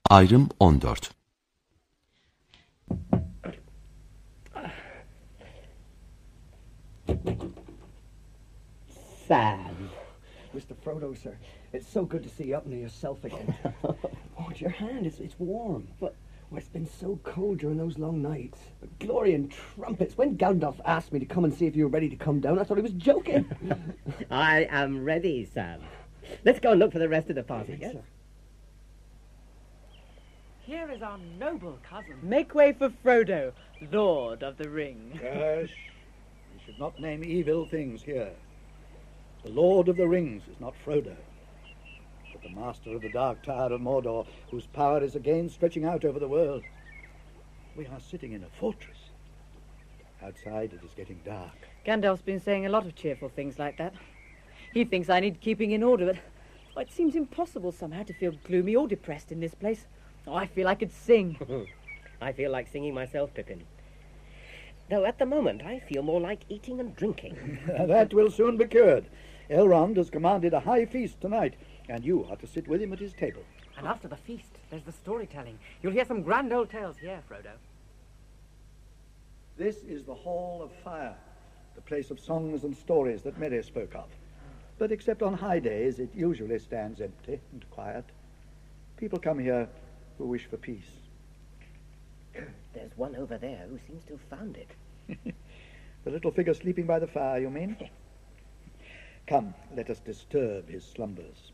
Ayrım 14. Sam. Mr. Frodo, sir, it's so good to see you up near yourself again. Oh, it's your hand. It's warm. But it's been so cold during those long nights. But glory and trumpets. When Gandalf asked me to come and see if you were ready to come down, I thought he was joking. I am ready, Sam. Let's go and look for the rest of the party, yes? Sir. Here is our noble cousin. Make way for Frodo, Lord of the Ring. Yes, we should not name evil things here. The Lord of the Rings is not Frodo, but the master of the Dark Tower of Mordor, whose power is again stretching out over the world. We are sitting in a fortress. Outside it is getting dark. Gandalf's been saying a lot of cheerful things like that. He thinks I need keeping in order, but it seems impossible somehow to feel gloomy or depressed in this place. Oh, I feel I could sing. I feel like singing myself, Pippin. Though at the moment I feel more like eating and drinking. That will soon be cured. Elrond has commanded a high feast tonight, and you are to sit with him at his table. And after the feast, there's the storytelling. You'll hear some grand old tales here, Frodo. This is the Hall of Fire, the place of songs and stories that Merry spoke of. But except on high days, it usually stands empty and quiet. People come here who wish for peace. There's one over there who seems to have found it. The little figure sleeping by the fire, you mean? Come, let us disturb his slumbers.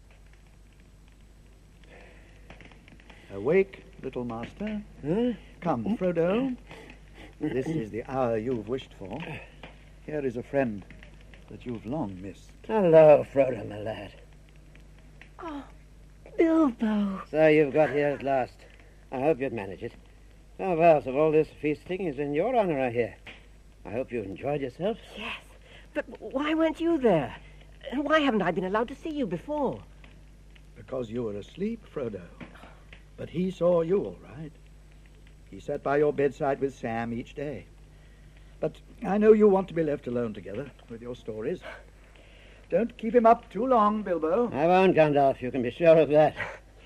Awake, little master. Come, Frodo. This is the hour you've wished for. Here is a friend that you've long missed. Hello, Frodo, my lad. Oh, Bilbo. So you've got here at last. I hope you'd manage it. Oh, well, so all this feasting is in your honor, I hear. I hope you enjoyed yourself. Yes, but why weren't you there? And why haven't I been allowed to see you before? Because you were asleep, Frodo. But he saw you all right. He sat by your bedside with Sam each day. But I know you want to be left alone together with your stories. Don't keep him up too long, Bilbo. I won't, Gandalf. You can be sure of that.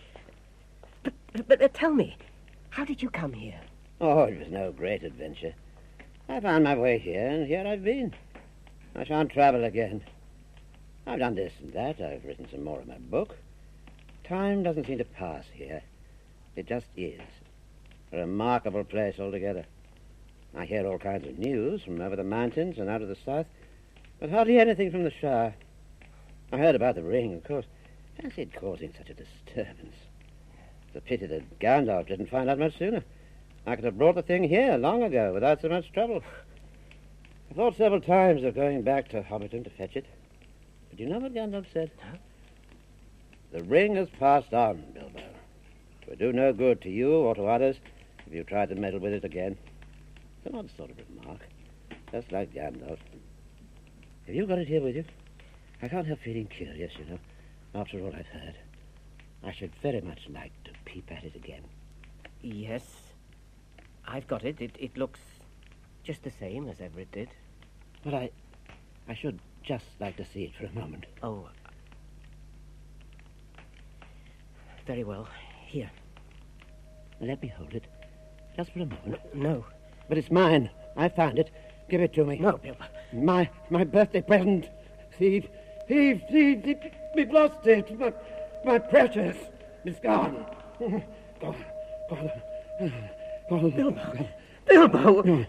But tell me, how did you come here? Oh, it was no great adventure. I found my way here, and here I've been. I shan't travel again. I've done this and that. I've written some more of my book. Time doesn't seem to pass here. It just is. A remarkable place altogether. I hear all kinds of news from over the mountains and out of the south, but hardly anything from the Shire. I heard about the ring, of course. Fancy it causing such a disturbance. It's a pity that Gandalf didn't find out much sooner. I could have brought the thing here long ago without so much trouble. I thought several times of going back to Hobbiton to fetch it. But you know what Gandalf said? Huh? The ring has passed on, Bilbo. It would do no good to you or to others if you tried to meddle with it again. It's an odd sort of remark. Just like Gandalf. Have you got it here with you? I can't help feeling curious, you know, after all I've heard. I should very much like to peep at it again. Yes, I've got it. It looks just the same as ever it did. But I should just like to see it for a moment. Oh. Very well. Here. Let me hold it. Just for a moment. No. But it's mine. I found it. Give it to me. No, Bilbo. My birthday present. Thief. We've lost it. My precious. It's gone. Gone. Bilbo. Bilbo!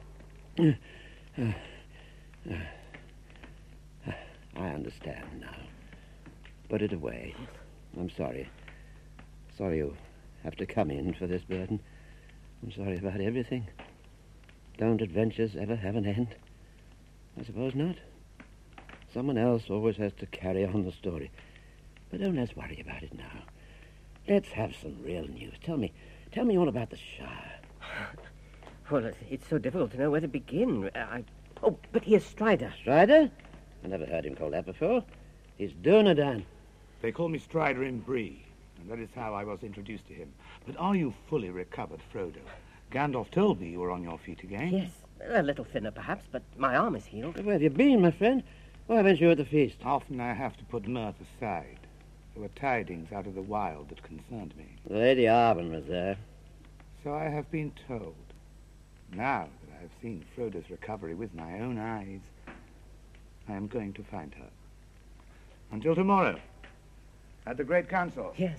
I understand now. Put it away. I'm sorry. Sorry you have to come in for this burden. I'm sorry about everything. Don't adventures ever have an end? I suppose not. Someone else always has to carry on the story. But don't let's worry about it now. Let's have some real news. Tell me all about the Shire. Well, it's so difficult to know where to begin. Oh, but here's Strider. Strider? I never heard him called that before. He's Dunedain. They call me Strider in Bree, and that is how I was introduced to him. But are you fully recovered, Frodo? Gandalf told me you were on your feet again. Yes, a little thinner perhaps, but my arm is healed. Where have you been, my friend? Why weren't you at the feast? Often I have to put mirth aside. There were tidings out of the wild that concerned me. Lady Arwen was there. So I have been told. Now that I have seen Frodo's recovery with my own eyes, I am going to find her. Until tomorrow, at the Great Council. Yes.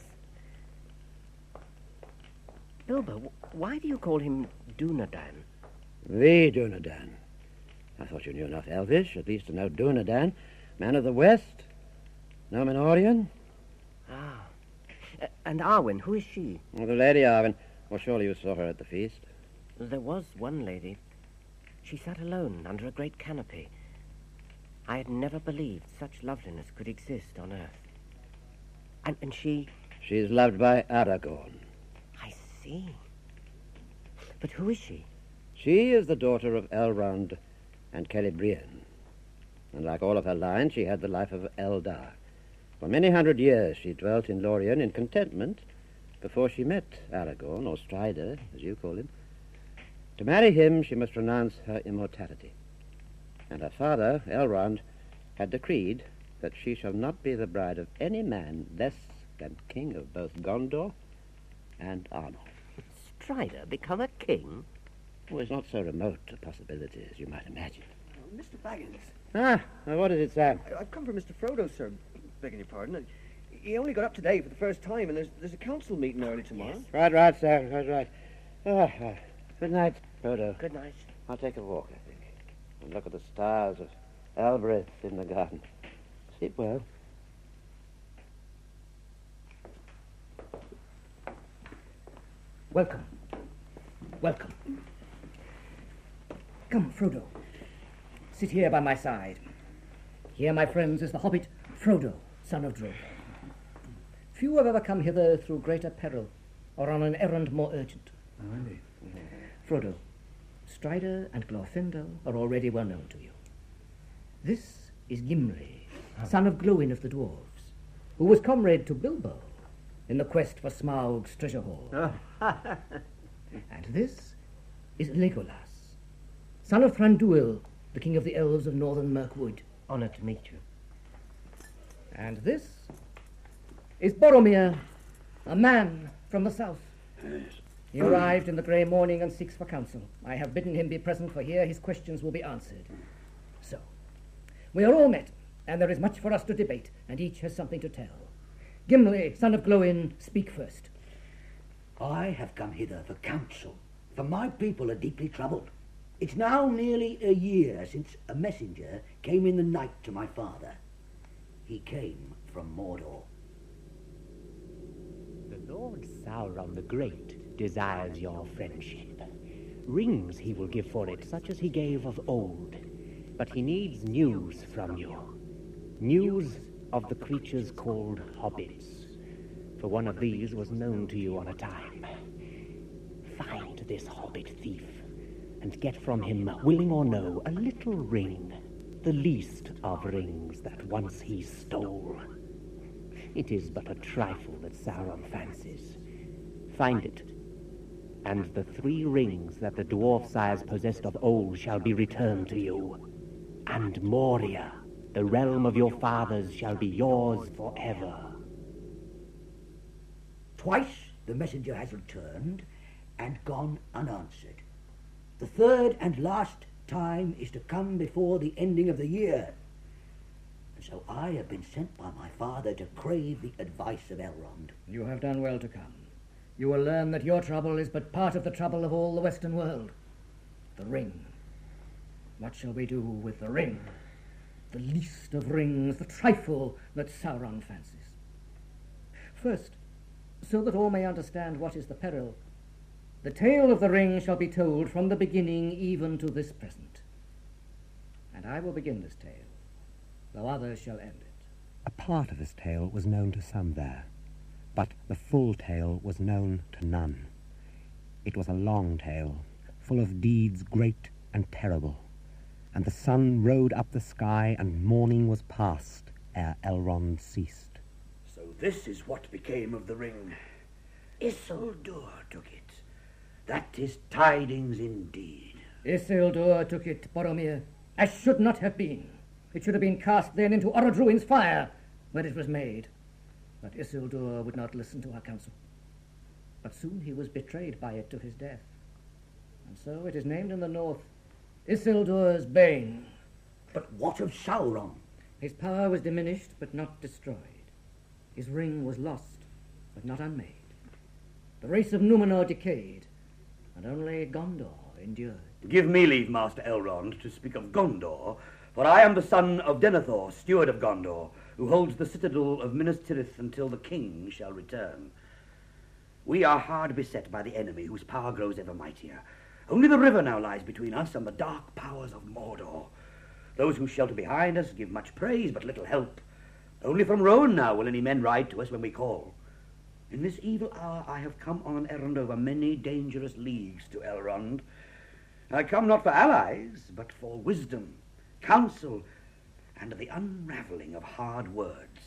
Bilbo, why do you call him Dunedain? The Dunedain. I thought you knew enough Elvish, at least to know Dunedain, man of the West, Númenórean. Ah. And Arwen, who is she? Oh, the Lady Arwen. Well, surely you saw her at the feast. There was one lady. She sat alone under a great canopy. I had never believed such loveliness could exist on earth. And she... She's loved by Aragorn. I see. But who is she? She is the daughter of Elrond and Celebrian. And like all of her line, she had the life of Eldar. For many hundred years she dwelt in Lorien in contentment before she met Aragorn, or Strider, as you call him. To marry him, she must renounce her immortality. And her father, Elrond, had decreed that she shall not be the bride of any man less than king of both Gondor and Arnor. Strider become a king? Oh, it's not so remote a possibility as you might imagine. Mr. Baggins. Ah, now what is it, Sam? I've come for Mr. Frodo, sir. Begging your pardon. He only got up today for the first time, and there's a council meeting early tomorrow. Right, Sam, right. Good night, Frodo. Good night. I'll take a walk, I think, and look at the stars of Elbereth in the garden. Sleep well. Welcome. Come, Frodo. Sit here by my side. Here, my friends, is the hobbit Frodo, son of Drogo. Few have ever come hither through greater peril, or on an errand more urgent. Oh, indeed. Frodo, Strider and Glorfindel are already well known to you. This is Gimli, son of Glóin of the Dwarves, who was comrade to Bilbo in the quest for Smaug's treasure haul. And this is Legolas, son of Thranduil, the king of the elves of northern Mirkwood. Honored to meet you. And this is Boromir, a man from the south. He arrived in the grey morning and seeks for counsel. I have bidden him be present, for here his questions will be answered. So, we are all met, and there is much for us to debate, and each has something to tell. Gimli, son of Glóin, speak first. I have come hither for counsel, for my people are deeply troubled. It's now nearly a year since a messenger came in the night to my father. He came from Mordor. The Lord Sauron the Great desires your friendship. Rings he will give for it, such as he gave of old. But he needs news from you. News of the creatures called hobbits. For one of these was known to you on a time. Find this hobbit thief, and get from him, willing or no, a little ring, the least of rings that once he stole. It is but a trifle that Sauron fancies. Find it, and the 3 rings that the dwarf sires possessed of old shall be returned to you. And Moria, the realm of your fathers, shall be yours forever. Twice the messenger has returned and gone unanswered. The third and last time is to come before the ending of the year. And so I have been sent by my father to crave the advice of Elrond. You have done well to come. You will learn that your trouble is but part of the trouble of all the Western world. The ring. What shall we do with the ring? The least of rings, the trifle that Sauron fancies. First, so that all may understand what is the peril, the tale of the ring shall be told from the beginning even to this present. And I will begin this tale, though others shall end it. A part of this tale was known to some there, but the full tale was known to none. It was a long tale, full of deeds great and terrible, and the sun rode up the sky, and morning was past ere Elrond ceased. So this is what became of the ring. Isildur took it. That is tidings indeed. Isildur took it, Boromir, as should not have been. It should have been cast then into Orodruin's fire, where it was made. But Isildur would not listen to our counsel. But soon he was betrayed by it to his death. And so it is named in the north Isildur's Bane. But what of Sauron? His power was diminished, but not destroyed. His ring was lost, but not unmade. The race of Númenor decayed, and only Gondor endured. Give me leave, Master Elrond, to speak of Gondor, for I am the son of Denethor, steward of Gondor, who holds the citadel of Minas Tirith until the king shall return. We are hard beset by the enemy, whose power grows ever mightier. Only the river now lies between us and the dark powers of Mordor. Those who shelter behind us give much praise, but little help. Only from Rohan now will any men ride to us when we call. In this evil hour I have come on an errand over many dangerous leagues to Elrond. I come not for allies, but for wisdom, counsel, and the unravelling of hard words.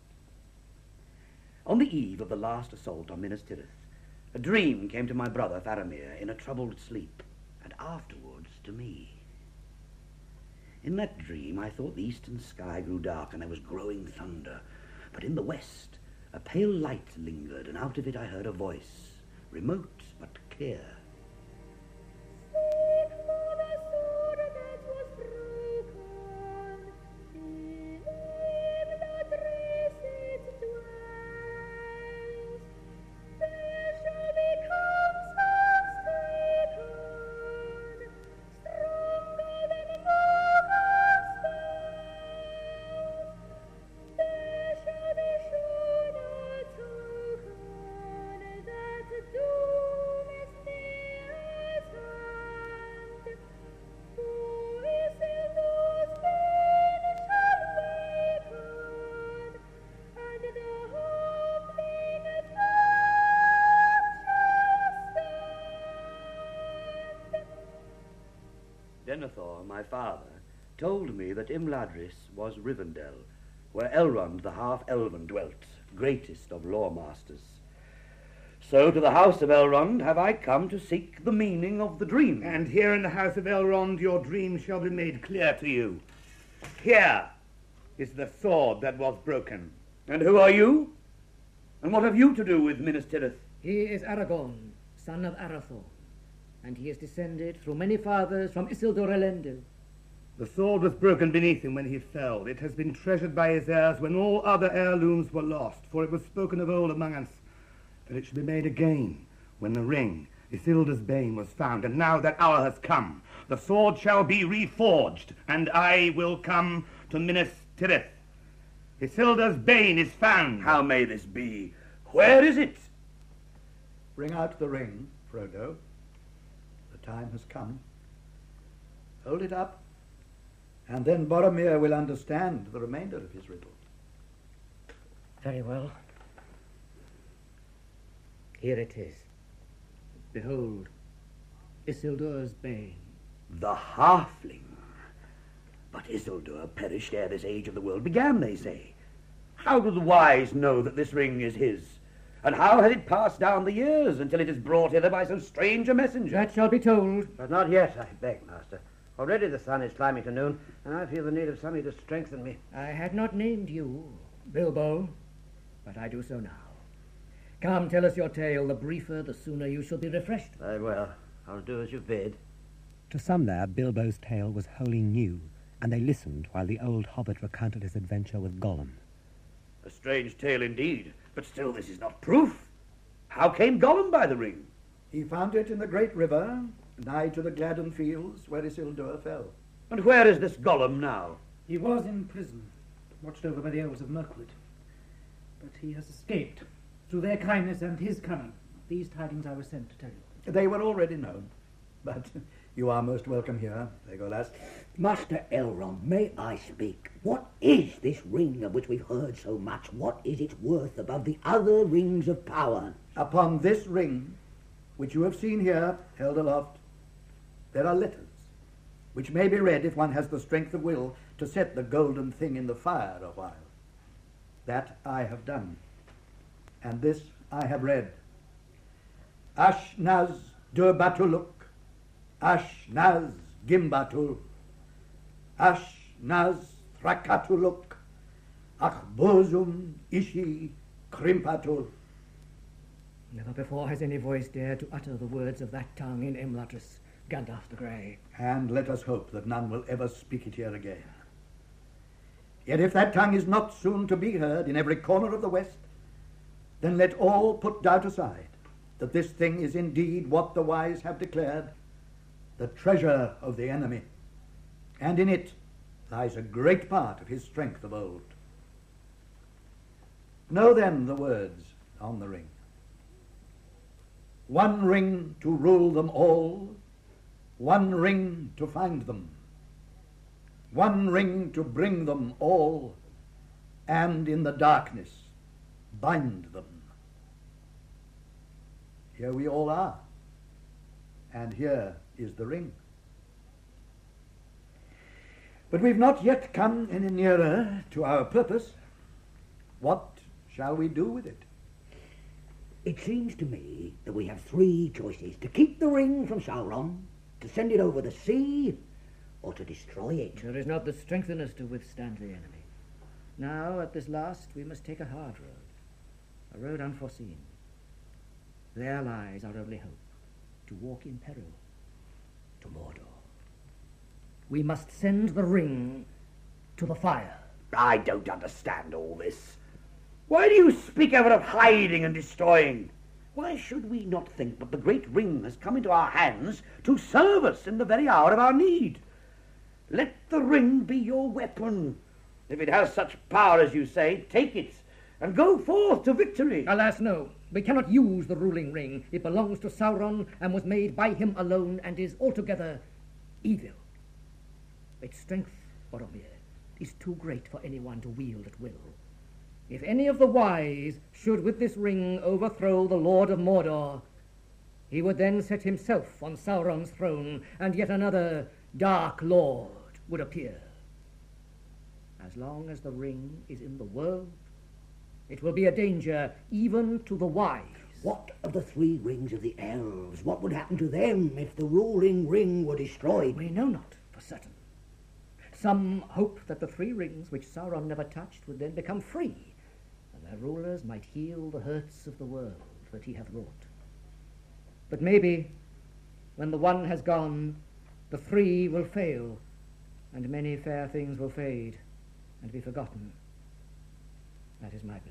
On the eve of the last assault on Minas Tirith, a dream came to my brother Faramir in a troubled sleep, and afterwards to me. In that dream I thought the eastern sky grew dark and there was growing thunder, but in the west a pale light lingered, and out of it I heard a voice, remote but clear. Denethor, my father, told me that Imladris was Rivendell, where Elrond the half-elven dwelt, greatest of lore-masters. So to the house of Elrond have I come to seek the meaning of the dream. And here in the house of Elrond your dream shall be made clear to you. Here is the sword that was broken. And who are you? And what have you to do with Minas Tirith? He is Aragorn, son of Arathorn, and he is descended through many fathers from Isildur Elendil. The sword was broken beneath him when he fell. It has been treasured by his heirs when all other heirlooms were lost, for it was spoken of old among us that it should be made again when the ring, Isildur's Bane, was found. And now that hour has come. The sword shall be reforged, and I will come to Minas Tirith. Isildur's Bane is found. How may this be? Where is it? Bring out the ring, Frodo. The time has come. Hold it up, and then Boromir will understand the remainder of his riddle. Very well. Here it is. Behold, Isildur's Bane. The halfling. But Isildur perished ere this age of the world began, they say. How do the wise know that this ring is his? And how has it passed down the years until it is brought hither by so strange a messenger? That shall be told. But not yet, I beg, master. Already the sun is climbing to noon, and I feel the need of something to strengthen me. I had not named you, Bilbo, but I do so now. Come, tell us your tale. The briefer, the sooner you shall be refreshed. Very well. I'll do as you bid. To some there, Bilbo's tale was wholly new, and they listened while the old hobbit recounted his adventure with Gollum. A strange tale indeed, but still this is not proof. How came Gollum by the ring? He found it in the great river, nigh to the Gladden fields where Isildur fell. And where is this Gollum now? He was in prison, watched over by the elves of Mirkwood. But he has escaped. Through their kindness and his cunning, these tidings I was sent to tell you. They were already known, but you are most welcome here, Legolas. Master Elrond, may I speak? What is this ring of which we've heard so much? What is its worth above the other rings of power? Upon this ring, which you have seen here, held aloft, there are letters, which may be read if one has the strength of will to set the golden thing in the fire a while. That I have done, and this I have read. Ashnaz Durbatuluk, Ashnaz Gimbatul, Ashnaz Thrakatuluk, Achbozum Ishi Crimpatur. Never before has any voice dared to utter the words of that tongue in Imladris, Gandalf the Grey. And let us hope that none will ever speak it here again. Yet if that tongue is not soon to be heard in every corner of the West, then let all put doubt aside that this thing is indeed what the wise have declared, the treasure of the enemy, and in it lies a great part of his strength of old. Know then the words on the ring. One ring to rule them all, one ring to find them, one ring to bring them all, and in the darkness bind them. Here we all are, and here is the ring. But we've not yet come any nearer to our purpose. What shall we do with it? It seems to me that we have three choices: to keep the ring from Sauron, to send it over the sea, or to destroy it. There is not the strength in us to withstand the enemy. Now, at this last, we must take a hard road, a road unforeseen. There lies our only hope, to walk in peril to Mordor. We must send the ring to the fire. I don't understand all this. Why do you speak ever of hiding and destroying? Why should we not think that the great ring has come into our hands to serve us in the very hour of our need? Let the ring be your weapon. If it has such power as you say, take it and go forth to victory. Alas, no. We cannot use the ruling ring. It belongs to Sauron and was made by him alone and is altogether evil. Its strength, Boromir, is too great for anyone to wield at will. If any of the wise should with this ring overthrow the Lord of Mordor, he would then set himself on Sauron's throne, and yet another Dark Lord would appear. As long as the ring is in the world, it will be a danger even to the wise. What of the three rings of the elves? What would happen to them if the ruling ring were destroyed? We know not for certain. Some hope that the three rings which Sauron never touched would then become free, and their rulers might heal the hurts of the world that he hath wrought. But maybe, when the one has gone, the three will fail, and many fair things will fade and be forgotten. That is my belief.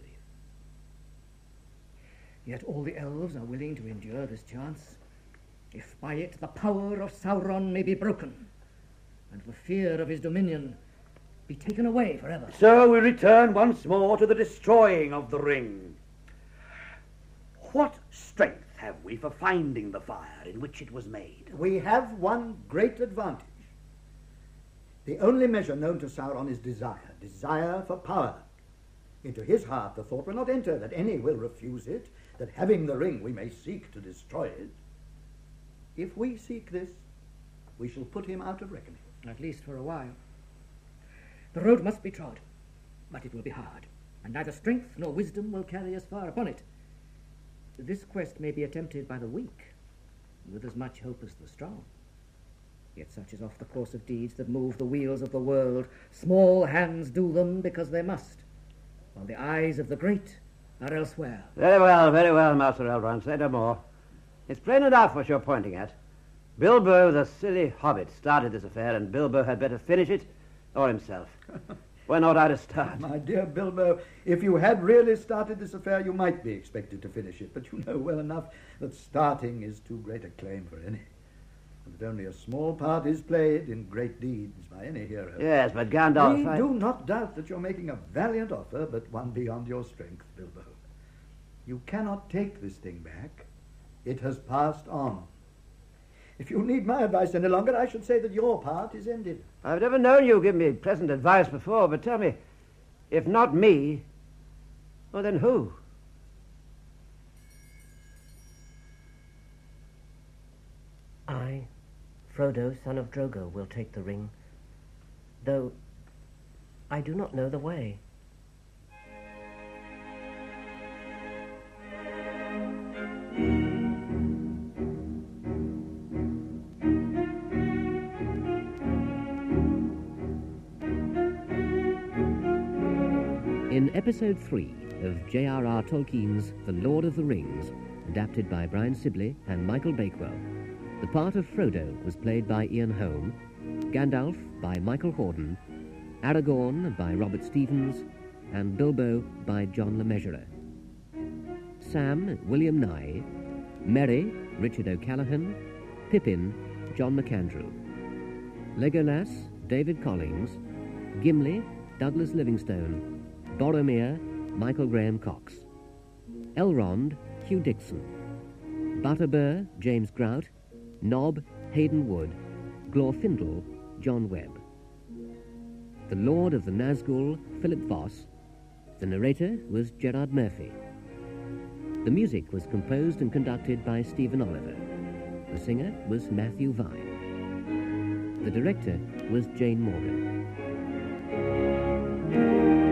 Yet all the elves are willing to endure this chance, if by it the power of Sauron may be broken, and the fear of his dominion be taken away forever. So we return once more to the destroying of the ring. What strength have we for finding the fire in which it was made? We have one great advantage. The only measure known to Sauron is desire for power. Into his heart the thought will not enter that any will refuse it, that having the ring we may seek to destroy it. If we seek this, we shall put him out of reckoning. At least for a while. The road must be trod, but it will be hard, and neither strength nor wisdom will carry us far upon it. This quest may be attempted by the weak, with as much hope as the strong. Yet such is oft the course of deeds that move the wheels of the world. Small hands do them because they must, while the eyes of the great are elsewhere. Very well, Master Elrond. Say no more. It's plain enough what you're pointing at. Bilbo, the silly hobbit, started this affair, and Bilbo had better finish it, or himself. When ought I to start? My dear Bilbo, if you had really started this affair, you might be expected to finish it, but you know well enough that starting is too great a claim for any, and that only a small part is played in great deeds by any hero. Yes, but Gandalf... We do not doubt that you're making a valiant offer, but one beyond your strength, Bilbo. You cannot take this thing back. It has passed on. If you need my advice any longer, I should say that your part is ended. I've never known you give me pleasant advice before, but tell me, if not me, well then who? I, Frodo, son of Drogo, will take the ring, though I do not know the way. In Episode 3 of J.R.R. Tolkien's The Lord of the Rings, adapted by Brian Sibley and Michael Bakewell. The part of Frodo was played by Ian Holm, Gandalf by Michael Hordern, Aragorn by Robert Stevens, and Bilbo by John Le Mesurier. Sam, William Nye, Merry, Richard O'Callaghan, Pippin, John McAndrew, Legolas, David Collins, Gimli, Douglas Livingstone, Boromir, Michael Graham Cox, Elrond, Hugh Dixon, Butterbur, James Grout, Nob, Hayden Wood, Glorfindel, John Webb. The Lord of the Nazgul, Philip Voss. The narrator was Gerard Murphy. The music was composed and conducted by Stephen Oliver. The singer was Matthew Vine. The director was Jane Morgan.